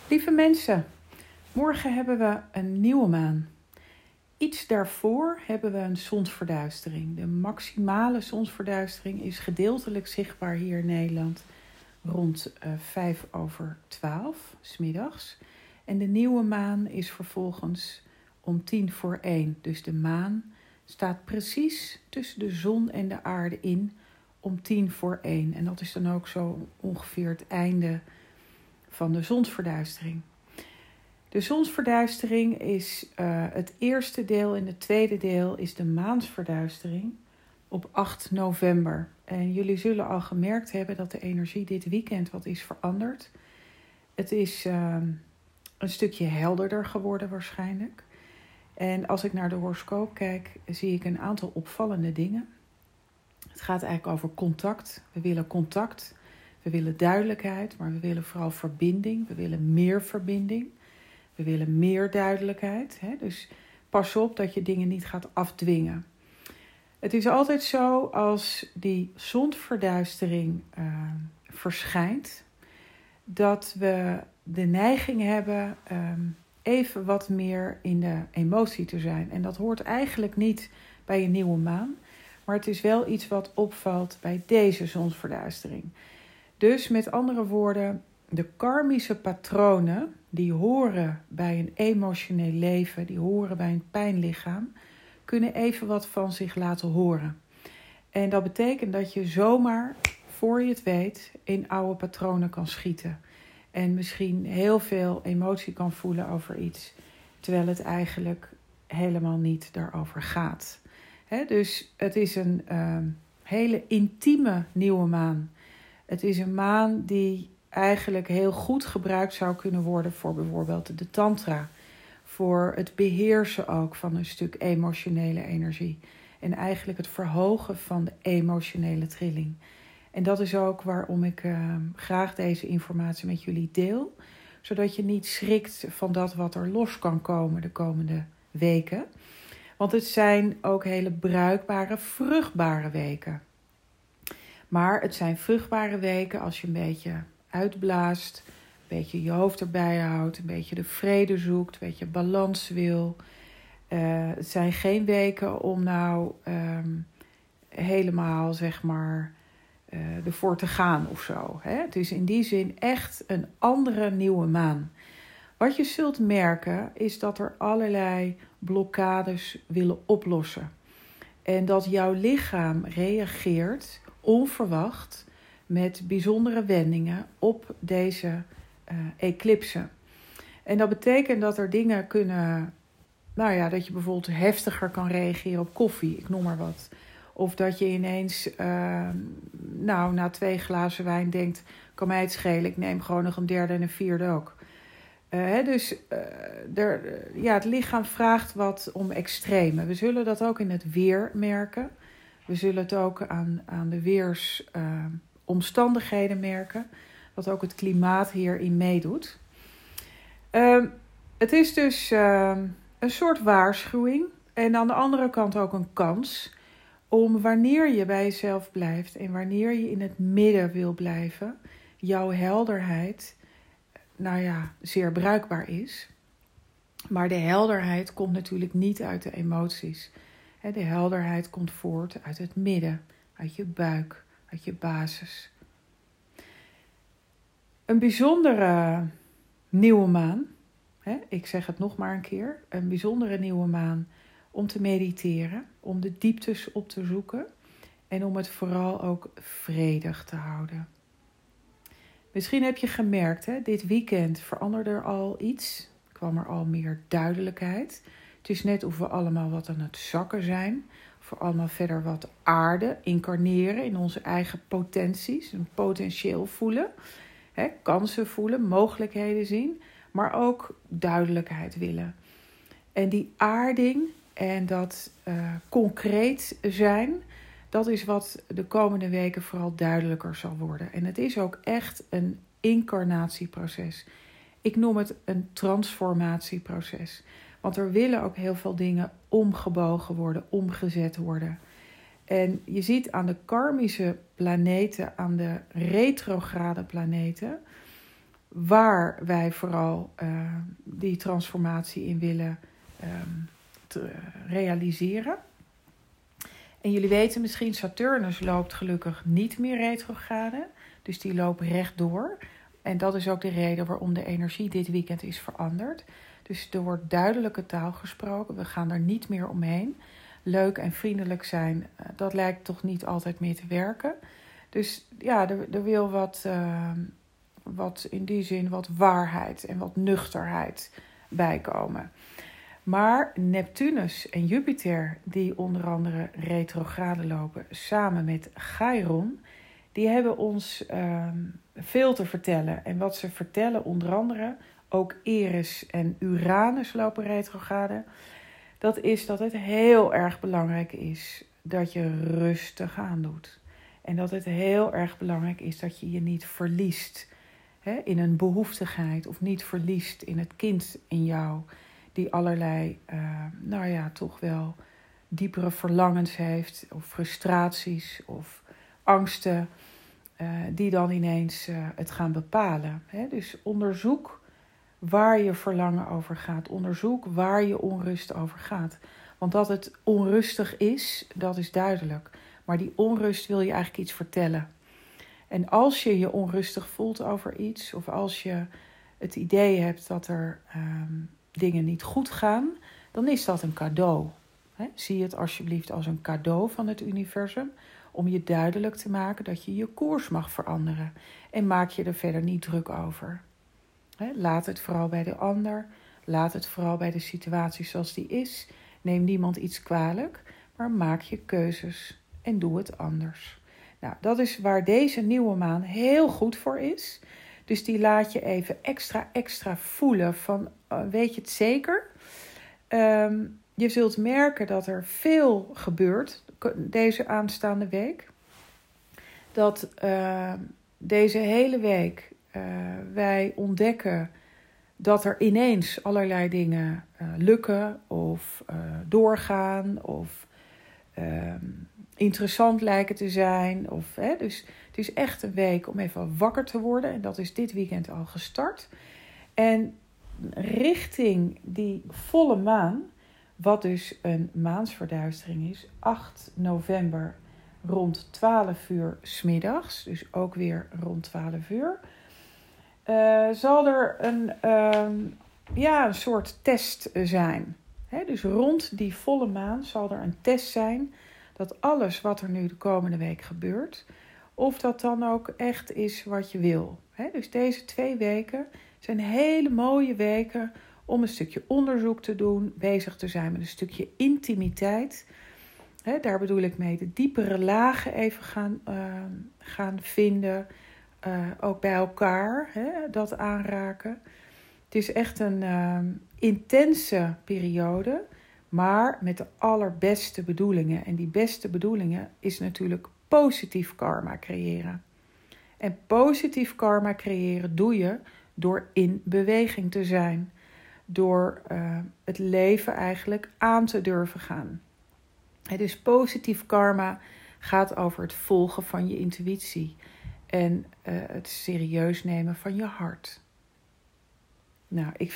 Lieve mensen, morgen hebben we een nieuwe maan. Iets daarvoor hebben we een zonsverduistering. De maximale zonsverduistering is gedeeltelijk zichtbaar hier in Nederland rond 11:55 'smiddags. En de nieuwe maan is vervolgens om 1:50. Dus de maan staat precies tussen de zon en de aarde in om 1:50. En dat is dan ook zo ongeveer het einde van de zonsverduistering. De zonsverduistering is het eerste deel en het tweede deel is de maansverduistering op 8 november. En jullie zullen al gemerkt hebben dat de energie dit weekend wat is veranderd. Het is een stukje helderder geworden waarschijnlijk. En als ik naar de horoscoop kijk, zie ik een aantal opvallende dingen. Het gaat eigenlijk over contact. We willen contact. We willen duidelijkheid, maar we willen vooral verbinding. We willen meer verbinding. We willen meer duidelijkheid. Dus pas op dat je dingen niet gaat afdwingen. Het is altijd zo als die zonsverduistering verschijnt, dat we de neiging hebben even wat meer in de emotie te zijn. En dat hoort eigenlijk niet bij een nieuwe maan, maar het is wel iets wat opvalt bij deze zonsverduistering. Dus met andere woorden, de karmische patronen die horen bij een emotioneel leven, die horen bij een pijnlichaam, kunnen even wat van zich laten horen. En dat betekent dat je zomaar, voor je het weet, in oude patronen kan schieten. En misschien heel veel emotie kan voelen over iets, terwijl het eigenlijk helemaal niet daarover gaat. Dus het is een hele intieme nieuwe maan. Het is een maan die eigenlijk heel goed gebruikt zou kunnen worden voor bijvoorbeeld de tantra. Voor het beheersen ook van een stuk emotionele energie. En eigenlijk het verhogen van de emotionele trilling. En dat is ook waarom ik graag deze informatie met jullie deel. Zodat je niet schrikt van dat wat er los kan komen de komende weken. Want het zijn ook hele bruikbare, vruchtbare weken. Maar het zijn vruchtbare weken als je een beetje uitblaast, een beetje je hoofd erbij houdt, een beetje de vrede zoekt, een beetje balans wil. Het zijn geen weken om nou helemaal zeg maar ervoor te gaan of zo. Het is in die zin echt een andere nieuwe maan. Wat je zult merken is dat er allerlei blokkades willen oplossen. En dat jouw lichaam reageert onverwacht met bijzondere wendingen op deze eclipse. En dat betekent dat er dingen kunnen, dat je bijvoorbeeld heftiger kan reageren op koffie, ik noem maar wat. Of dat je ineens, na 2 glazen wijn denkt, kan mij het schelen, ik neem gewoon nog een derde en een vierde ook. Het lichaam vraagt wat om extreme. We zullen dat ook in het weer merken. We zullen het ook aan de weersomstandigheden merken. Dat ook het klimaat hierin meedoet. Het is dus een soort waarschuwing. En aan de andere kant ook een kans om wanneer je bij jezelf blijft en wanneer je in het midden wil blijven, jouw helderheid zeer bruikbaar is. Maar de helderheid komt natuurlijk niet uit de emoties. De helderheid komt voort uit het midden, uit je buik, uit je basis. Een bijzondere nieuwe maan, ik zeg het nog maar een keer, een bijzondere nieuwe maan om te mediteren, om de dieptes op te zoeken en om het vooral ook vredig te houden. Misschien heb je gemerkt, dit weekend veranderde er al iets, kwam er al meer duidelijkheid. Het is net of we allemaal wat aan het zakken zijn, of we allemaal verder wat aarde, incarneren in onze eigen potenties, een potentieel voelen, kansen voelen, mogelijkheden zien, maar ook duidelijkheid willen. En die aarding en dat concreet zijn, dat is wat de komende weken vooral duidelijker zal worden. En het is ook echt een incarnatieproces. Ik noem het een transformatieproces. Want er willen ook heel veel dingen omgebogen worden, omgezet worden. En je ziet aan de karmische planeten, aan de retrograde planeten, waar wij vooral die transformatie in willen te realiseren. En jullie weten misschien, Saturnus loopt gelukkig niet meer retrograde. Dus die loopt rechtdoor. En dat is ook de reden waarom de energie dit weekend is veranderd. Dus er wordt duidelijke taal gesproken. We gaan er niet meer omheen. Leuk en vriendelijk zijn, dat lijkt toch niet altijd meer te werken. Dus ja, er wil wat in die zin wat waarheid en wat nuchterheid bijkomen. Maar Neptunus en Jupiter, die onder andere retrograde lopen samen met Chiron, die hebben ons veel te vertellen. En wat ze vertellen, onder andere, ook Eris en Uranus lopen retrograde, dat is dat het heel erg belangrijk is dat je rustig aandoet. En dat het heel erg belangrijk is dat je je niet verliest in een behoeftigheid of niet verliest in het kind in jou, die allerlei, toch wel diepere verlangens heeft of frustraties of angsten die dan ineens het gaan bepalen. Dus onderzoek waar je verlangen over gaat. Onderzoek waar je onrust over gaat. Want dat het onrustig is, dat is duidelijk. Maar die onrust wil je eigenlijk iets vertellen. En als je je onrustig voelt over iets, of als je het idee hebt dat er dingen niet goed gaan, dan is dat een cadeau. Zie het alsjeblieft als een cadeau van het universum, om je duidelijk te maken dat je je koers mag veranderen. En maak je er verder niet druk over. Laat het vooral bij de ander. Laat het vooral bij de situatie zoals die is. Neem niemand iets kwalijk, maar maak je keuzes en doe het anders. Nou, dat is waar deze nieuwe maan heel goed voor is. Dus die laat je even extra voelen van, weet je het zeker? Je zult merken dat er veel gebeurt deze aanstaande week. Dat deze hele week wij ontdekken dat er ineens allerlei dingen lukken of doorgaan of interessant lijken te zijn. Dus het is echt een week om even wakker te worden. En dat is dit weekend al gestart. En richting die volle maan, wat dus een maansverduistering is, 8 november rond 12 uur 's middags, dus ook weer rond 12 uur, zal er een soort test zijn. Dus rond die volle maan zal er een test zijn dat alles wat er nu de komende week gebeurt, of dat dan ook echt is wat je wil. Dus deze 2 weken zijn hele mooie weken om een stukje onderzoek te doen, bezig te zijn met een stukje intimiteit. Daar bedoel ik mee de diepere lagen even gaan vinden, ook bij elkaar, dat aanraken. Het is echt een intense periode, maar met de allerbeste bedoelingen. En die beste bedoelingen is natuurlijk positief karma creëren. En positief karma creëren doe je door in beweging te zijn. Door het leven eigenlijk aan te durven gaan. Dus positief karma gaat over het volgen van je intuïtie. En het serieus nemen van je hart. Nou, ik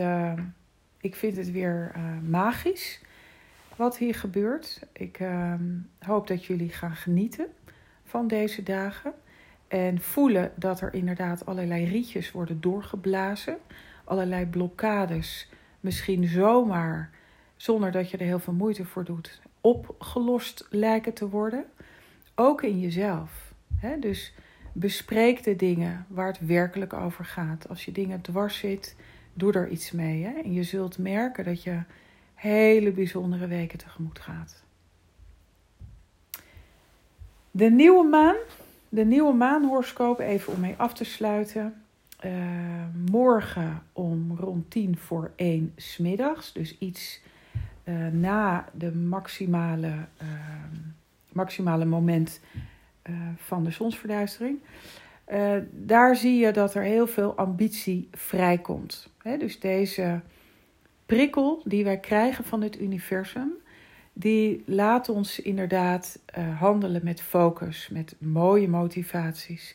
vind het weer magisch wat hier gebeurt. Ik hoop dat jullie gaan genieten van deze dagen. En voelen dat er inderdaad allerlei rietjes worden doorgeblazen. Allerlei blokkades, misschien zomaar, zonder dat je er heel veel moeite voor doet, opgelost lijken te worden. Ook in jezelf. Dus bespreek de dingen waar het werkelijk over gaat. Als je dingen dwars zit, doe er iets mee. En je zult merken dat je hele bijzondere weken tegemoet gaat. De nieuwe maanhoroscoop, even om mee af te sluiten. Morgen om rond 1:50 's middags. Dus iets na de maximale moment van de zonsverduistering. Daar zie je dat er heel veel ambitie vrijkomt. Dus deze prikkel die wij krijgen van het universum, die laat ons inderdaad handelen met focus, met mooie motivaties,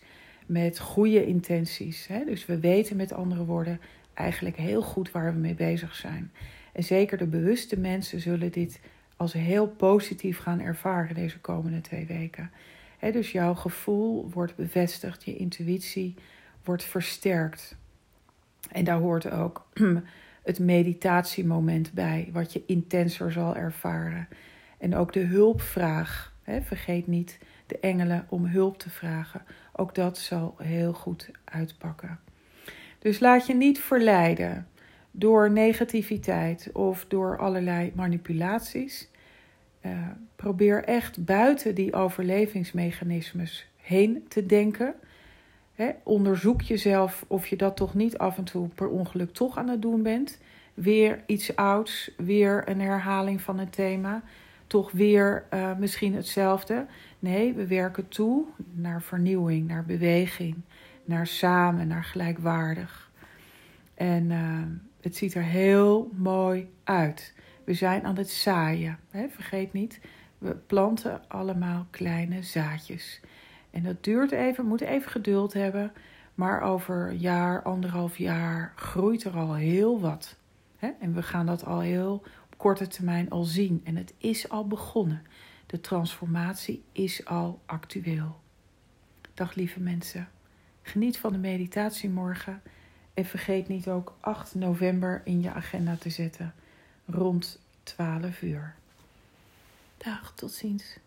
met goede intenties. Hè? Dus we weten met andere woorden eigenlijk heel goed waar we mee bezig zijn. En zeker de bewuste mensen zullen dit als heel positief gaan ervaren deze komende 2 weken. Hè, dus jouw gevoel wordt bevestigd, je intuïtie wordt versterkt. En daar hoort ook het meditatiemoment bij, wat je intenser zal ervaren. En ook de hulpvraag. Hè, vergeet niet de engelen om hulp te vragen. Ook dat zal heel goed uitpakken. Dus laat je niet verleiden door negativiteit of door allerlei manipulaties. Probeer echt buiten die overlevingsmechanismes heen te denken. Onderzoek jezelf of je dat toch niet af en toe per ongeluk toch aan het doen bent. Weer iets ouds, weer een herhaling van het thema. Toch weer misschien hetzelfde. Nee, we werken toe naar vernieuwing, naar beweging, naar samen, naar gelijkwaardig. En het ziet er heel mooi uit. We zijn aan het zaaien. Vergeet niet, we planten allemaal kleine zaadjes. En dat duurt even, we moeten even geduld hebben. Maar over een jaar, 1,5 jaar groeit er al heel wat. En we gaan dat al heel op korte termijn al zien. En het is al begonnen. De transformatie is al actueel. Dag lieve mensen. Geniet van de meditatie morgen. En vergeet niet ook 8 november in je agenda te zetten. Rond 12 uur. Dag, tot ziens.